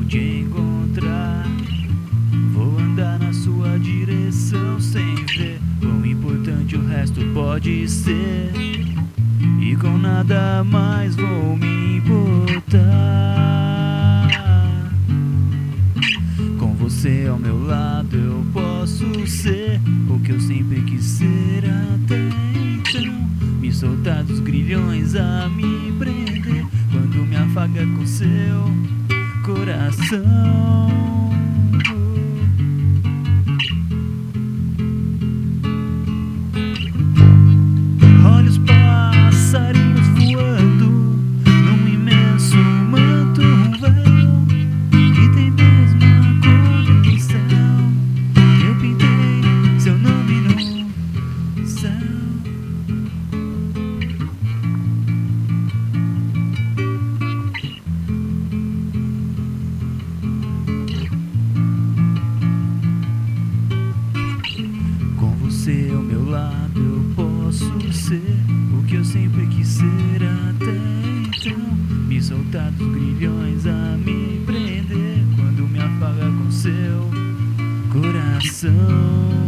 te encontrar. Vou andar na sua direção sem ver quão importante o resto pode ser, e com nada mais vou me importar. Com você ao meu lado eu posso ser o que eu sempre quis ser até então. Me soltar dos grilhões a me prender quando me afaga com seu coração. Olha os passarinhos voando num imenso manto, um véu que tem mesmo a cor do céu. Eu pintei seu nome no céu. Com você ao meu lado eu posso ser o que eu sempre quis ser até então. Me soltar dos grilhões a me prender quando me afaga com seu coração.